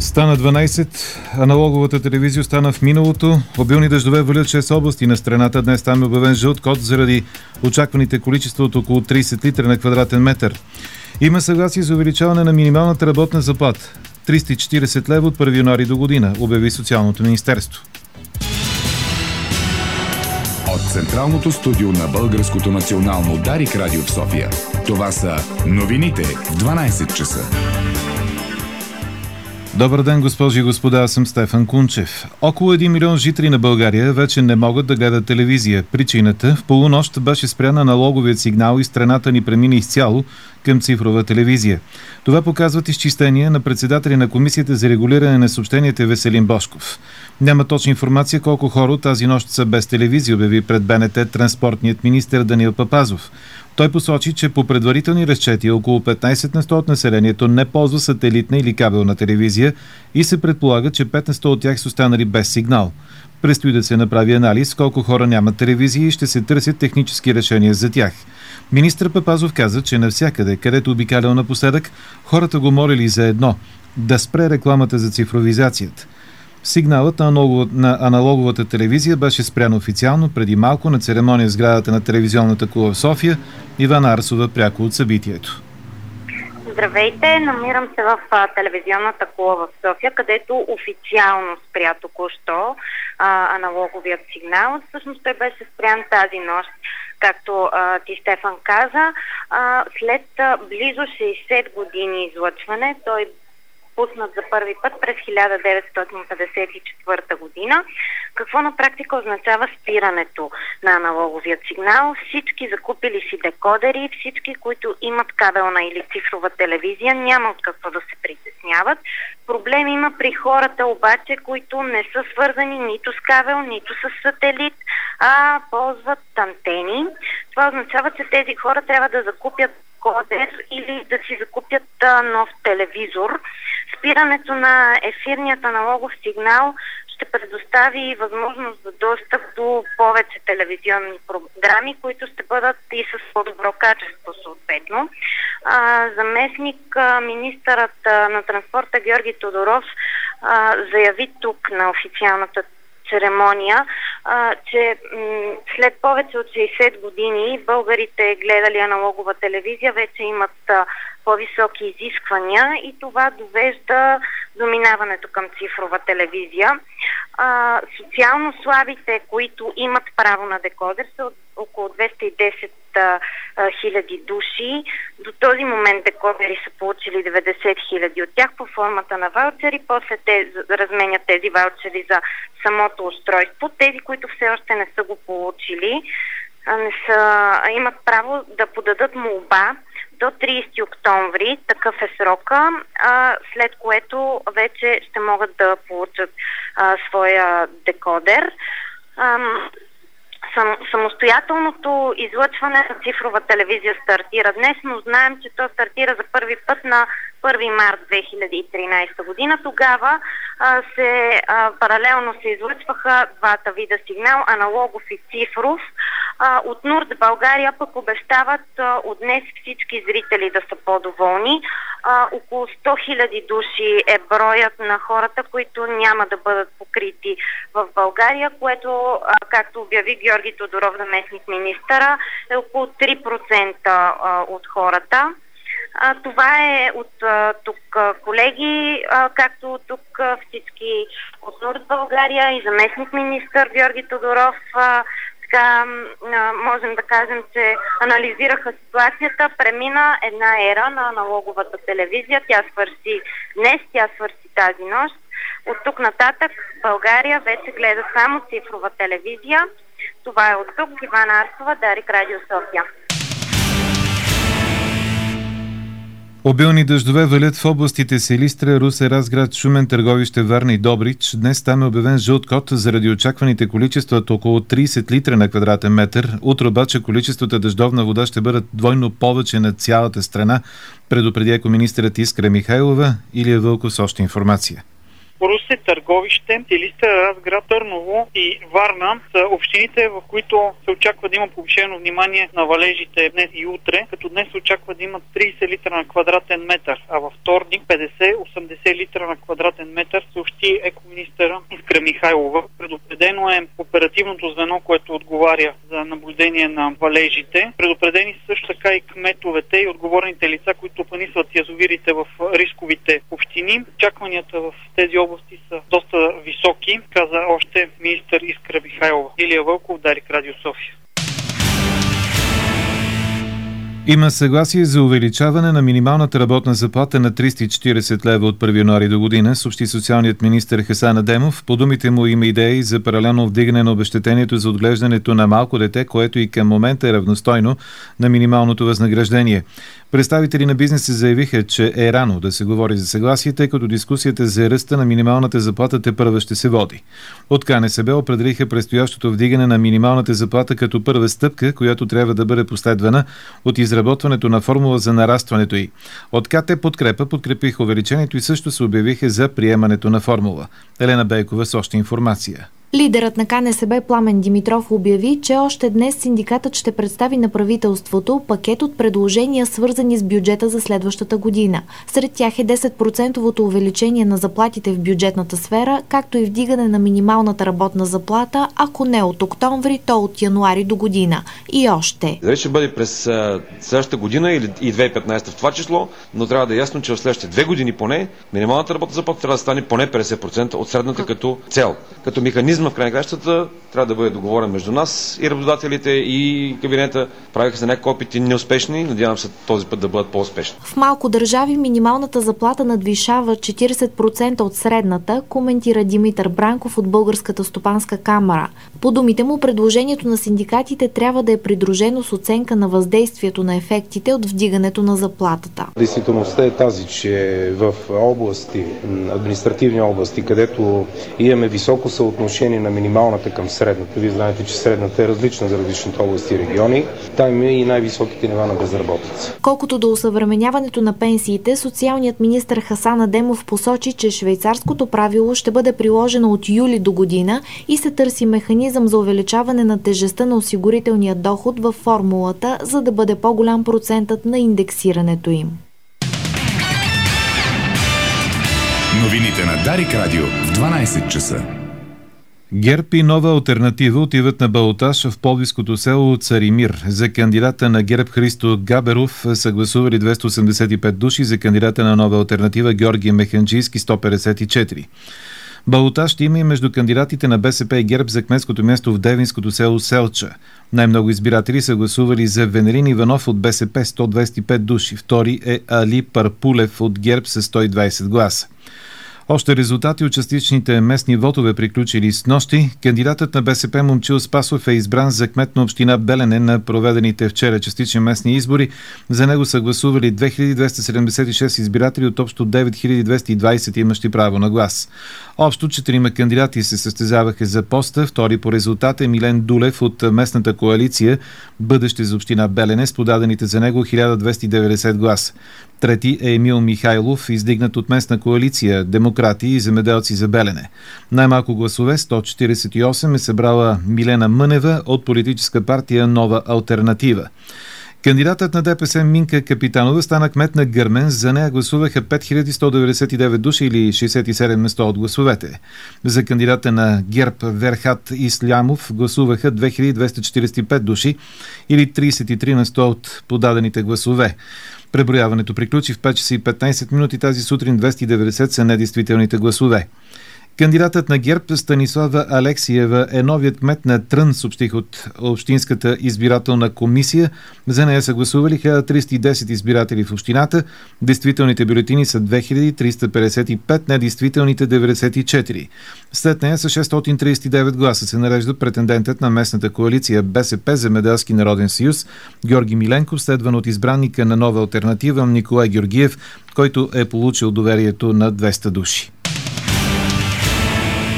Стана 12, аналоговата телевизия остана в миналото. Обилни дъждове валят 6 области на страната. Днес там е обявен жълт код заради очакваните количества от около 30 литра на квадратен метър. Има съгласие за увеличаване на минималната работна заплата. 340 лева от 1 януари до година, обяви Социалното министерство. От Централното студио на Българското национално Дарик радио в София. Това са новините в 12 часа. Добър ден, госпожи и господа, аз съм Стефан Кунчев. Около 1 милион жители на България вече не могат да гледат телевизия. Причината: в полунощ беше спрян аналоговият сигнал и страната ни премина изцяло към цифрова телевизия. Това показват изчисления на председателя на Комисията за регулиране на съобщенията Веселин Божков. Няма точна информация колко хора тази нощ са без телевизия, обяви пред БНТ транспортният министър Даниил Папазов. Той посочи, че по предварителни разчети около 15% от населението не ползва сателитна или кабелна телевизия и се предполага, че 5% от тях са останали без сигнал. Предстои да се направи анализ колко хора нямат телевизия и ще се търсят технически решения за тях. Министър Папазов каза, че навсякъде, където обикалял напоследък, хората го молили за едно – да спре рекламата за цифровизацията. Сигналът на аналоговата телевизия беше спрян официално преди малко на церемония в сградата на телевизионната кула в София. Ивана Арсова пряко от събитието. Здравейте, намирам се в телевизионната кула в София, където официално спря току-що аналоговият сигнал. Всъщност той беше спрян тази нощ, както ти, Стефан, каза. След близо 60 години излъчване, той пуснат за първи път през 1954 година. Какво на практика означава спирането на аналоговият сигнал? Всички закупили си декодери, всички, които имат кабелна или цифрова телевизия, няма от какво да се притесняват. Проблем има при хората обаче, които не са свързани нито с кабел, нито с сателит, а ползват антени. Това означава, че тези хора трябва да закупят декодер или да си закупят нов телевизор. Спирането на ефирният аналогов сигнал ще предостави възможност за достъп до повече телевизионни програми, които ще бъдат и с по-добро качество съответно. Заместник министърът на транспорта Георги Тодоров заяви тук на официалната церемония, че след повече от 60 години българите, гледали аналогова телевизия, вече имат по-високи изисквания и това довежда до минаването към цифрова телевизия. Социално слабите, които имат право на декодер, са около 210 хиляди души. До този момент декодери са получили 90 хиляди от тях по формата на ваучери. После те разменят тези ваучери за самото устройство. Тези, които все още не са го получили, имат право да подадат молба до 30 октомври, такъв е срока, след което вече ще могат да получат своя декодер. Самостоятелното излъчване на цифрова телевизия стартира днес, но знаем, че то стартира за първи път на 1 март 2013 година. Тогава паралелно се излъчваха двата вида сигнал, аналогов и цифров. От НУРТС България пък обещават от днес всички зрители да са по-доволни. Около 100 хиляди души е броят на хората, които няма да бъдат покрити в България, което, както обяви Георги Тодоров, заместник министъра, е около 3% от хората. Това е от тук, колеги, както от тук всички от НУРТС България и заместник министър Георги Тодоров. Така можем да кажем, че анализираха ситуацията. Премина една ера на аналоговата телевизия. Тя свърши днес, тя свърши тази нощ. От тук нататък България вече гледа само цифрова телевизия. Това е от тук. Ивана Арсова, Дарик радио София. Обилни дъждове валят в областите Силистра, Русе, Разград, Шумен, Търговище, Варна и Добрич. Днес там е обявен жълт код заради очакваните количества от около 30 литра на квадратен метър. Утре обаче количествата дъждовна вода ще бъдат двойно повече на цялата страна, предупреди екоминистърът Искра Михайлова. Илия Вълков с още информация. Русе, Търговище, Силистра, Разград, Търново и Варна са общините, в които се очаква да има повишено внимание на валежите днес и утре, като днес се очаква да има 30 литра на квадратен метър, а във вторник 50-80 литра на квадратен метър, съобщи екоминистъра Искра Михайлова. Предупредено е оперативното звено, което отговаря за наблюдение на валежите. Предупредени са също така и кметовете и отговорните лица, които планисват язовирите в рисковите общини. Очакванията в тези области са доста високи, каза още министър Искра Михайлова. Илия Вълков, Дарик Радио София. Има съгласие за увеличаване на минималната работна заплата на 340 лева от 1 януари до година, съобщи социалният министър Хасан Адемов. По думите му има идеи за паралелно вдигане на обезщетението за отглеждането на малко дете, което и към момента е равностойно на минималното възнаграждение. Представители на бизнеса заявиха, че е рано да се говори за съгласие, тъй като дискусията за ръста на минималната заплата тепърва ще се води. От КНСБ определиха предстоящото вдигане на минималната заплата като първа стъпка, която трябва да бъде последвана от изработването на формула за нарастването й. От КТ Подкрепа подкрепиха увеличението и също се обявиха за приемането на формула. Елена Бейкова с още информация. Лидерът на КНСБ Пламен Димитров обяви, че още днес синдикатът ще представи на правителството пакет от предложения, свързани с бюджета за следващата година. Сред тях е 10% увеличение на заплатите в бюджетната сфера, както и вдигане на минималната работна заплата, ако не от октомври, то от януари до година. И още. Дали ще бъде през следващата година или и 2015 в това число, но трябва да е ясно, че в следващите 2 години поне минималната работна заплата трябва да стане поне 50% от средната като цел. Като механизъм в край на кращата трябва да бъде договорен между нас и работодателите и кабинета. Правиха се някакви опити неуспешни, надявам се този път да бъдат по-успешни. В малко държави минималната заплата надвишава 40% от средната, коментира Димитър Бранков от Българската стопанска камара. По думите му, предложението на синдикатите трябва да е придружено с оценка на въздействието на ефектите от вдигането на заплатата. Действителността е тази, че в области, административни области, където имаме високо съотношение на минималната към средната. Вие знаете, че средната е различна за различните области и региони. Там има и най-високите нива на безработица. Колкото до осъвременяването на пенсиите, социалният министър Хасан Адемов посочи, че швейцарското правило ще бъде приложено от юли до година и се търси механизъм за увеличаване на тежестта на осигурителния доход във формулата, за да бъде по-голям процентът на индексирането им. Новините на Дарик Радио в 12 часа. ГЕРБ и Нова алтернатива отиват на балотаж в пловдивското село Царимир. За кандидата на ГЕРБ Христо Габеров са гласували 285 души, за кандидата на Нова алтернатива Георги Механджийски 154. Балотаж ще има и между кандидатите на БСП и ГЕРБ за кметското място в девинското село Селча. Най-много избиратели са гласували за Венелин Иванов от БСП 125 души. Втори е Али Парпулев от ГЕРБ с 120 гласа. Още резултати от частичните местни вотове приключили с нощи. Кандидатът на БСП Момчил Спасов е избран за кмет на община Белене на проведените вчера частични местни избори. За него са гласували 2276 избиратели от общо 9220 имащи право на глас. Общо 4 кандидати се състезаваха за поста. Втори по резултат е Милен Дулев от местната коалиция Бъдеще за община Белене с подадените за него 1290 гласа. Трети е Емил Михайлов, издигнат от местна коалиция Демократи и земеделци за Белене. Най-малко гласове, 148, е събрала Милена Мънева от политическа партия Нова алтернатива. Кандидатът на ДПС Минка Капитанова стана кмет на Гърмен. За нея гласуваха 5199 души или 67 на 100 от гласовете. За кандидата на ГЕРБ Верхат Ислямов гласуваха 2245 души или 33 на 100 от подадените гласове. Преброяването приключи в 5 часа и 15 минути тази сутрин. 290 са недействителните гласове. Кандидатът на ГЕРБ Станислава Алексиева е новият кмет на Трън, съобщих от Общинската избирателна комисия. За нея са гласували 1310 избиратели в общината. Действителните бюлетини са 2355, недействителните 94. След нея са 639 гласа се нарежда претендентът на местната коалиция БСП Земеделски народен съюз Георги Миленков, следван от избранника на Нова алтернатива Николай Георгиев, който е получил доверието на 200 души.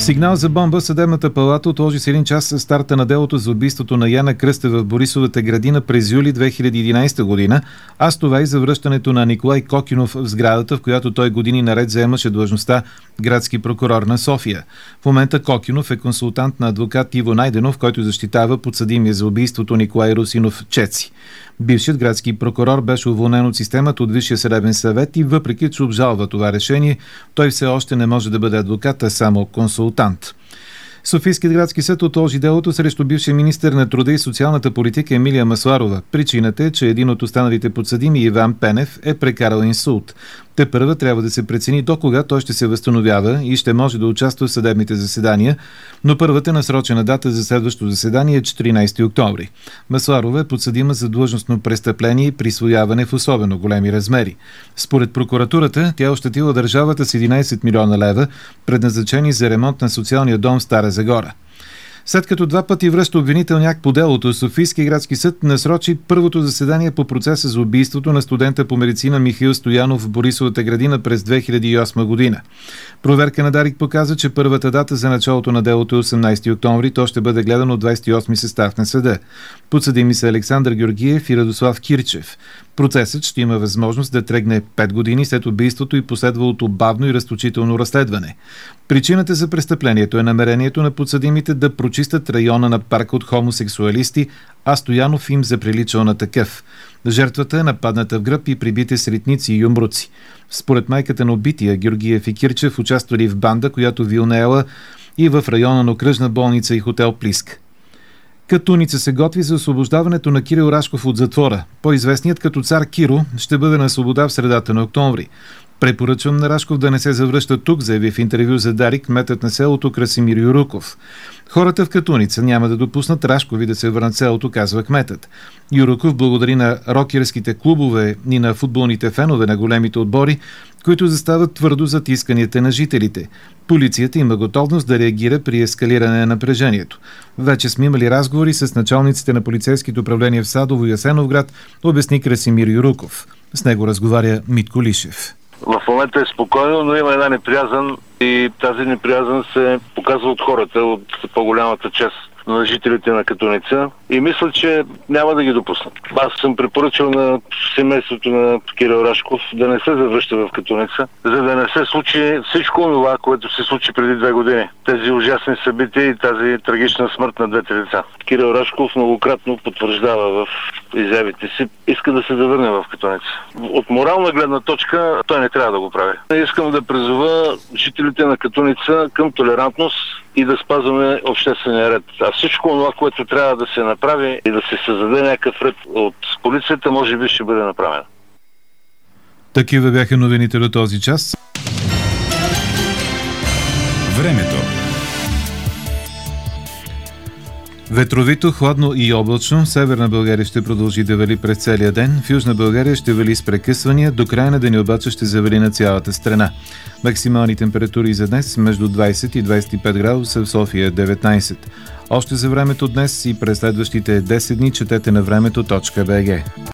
Сигнал за бомба. Съдебната палата отложи с един час старта на делото за убийството на Яна Кръстева в Борисовата градина през юли 2011 година, а с това и за връщането на Николай Кокинов в сградата, в която той години наред заемаше длъжността градски прокурор на София. В момента Кокинов е консултант на адвокат Иво Найденов, който защитава подсъдимия за убийството Николай Русинов Чеци. Бившият градски прокурор беше уволнен от системата от Висшия съдебен съвет и въпреки че обжалва това решение, той все още не може да бъде адвокат, а само консултант. Софийският градски съд отложи делото срещу бившия министър на труда и социалната политика Емилия Масларова. Причината е, че един от останалите подсъдими, Иван Пенев, е прекарал инсулт. Тепърва трябва да се прецени до кога той ще се възстановява и ще може да участва в съдебните заседания, но първата насрочена дата за следващото заседание е 14 октомври. Масларова е подсъдима за длъжностно престъпление и присвояване в особено големи размери. Според прокуратурата, тя ощетила държавата с 11 милиона лева, предназначени за ремонт на социалния дом в Стара Загора. След като два пъти връща обвинителния акт по делото, Софийския градски съд насрочи първото заседание по процеса за убийството на студента по медицина Михаил Стоянов в Борисовата градина през 2008 година. Проверка на Дарик показа, че първата дата за началото на делото е 18 октомври, то ще бъде гледано от 28 състав на съда. Подсъдими са Александър Георгиев и Радослав Кирчев. Процесът ще има възможност да тръгне 5 години след убийството и последвалото бавно и разточително разследване. Причината за престъплението е намерението на подсъдимите да прочистят района на парка от хомосексуалисти, а Стоянов им заприличал на такъв. Жертвата е нападната в гръб и прибите с ритници и юмруци. Според майката на убития, Георгиев и Кирчев участвали в банда, която вилнеела и в района на окръжна болница и хотел Плиск. Катуница се готви за освобождаването на Кирил Рашков от затвора. По-известният като цар Киро ще бъде на свобода в средата на октомври. Препоръчвам на Рашков да не се завръща тук, заяви в интервю за Дарик кметът на селото Красимир Юруков. Хората в Катуница няма да допуснат Рашкови да се върнат селото, казва кметът. Юруков благодари на рокерските клубове и на футболните фенове на големите отбори, които застават твърдо зад исканията на жителите. Полицията има готовност да реагира при ескалиране на напрежението. Вече сме имали разговори с началниците на полицейските управления в Садово и Асеновград, обясни Красимир Юруков. С него разговаря Митко Лишев. В момента е спокойно, но има една неприязън и тази неприязън се показва от хората, от по-голямата част на жителите на Катуница и мисля, че няма да ги допуснат. Аз съм препоръчал на семейството на Кирил Рашков да не се завръща в Катуница, за да не се случи всичко това, което се случи преди 2 години. Тези ужасни събития и тази трагична смърт на 2 деца. Кирил Рашков многократно потвърждава в изявите си, иска да се завърне в Катуница. От морална гледна точка той не трябва да го прави. Искам да призова жителите на Катуница към толерантност и да спазваме обществения ред. А всичко това, което трябва да се направи и да се създаде някакъв ред от полицията, може би ще бъде направено. Такива бяха новините до този час. Времето. Ветровито, хладно и облачно. Северна България ще продължи да вали през целия ден. В Южна България ще вали с прекъсвания. До края на деня обаче ще завали на цялата страна. Максимални температури за днес между 20 и 25 градуса, в София 19. Още за времето днес и през следващите 10 дни четете на времето.bg.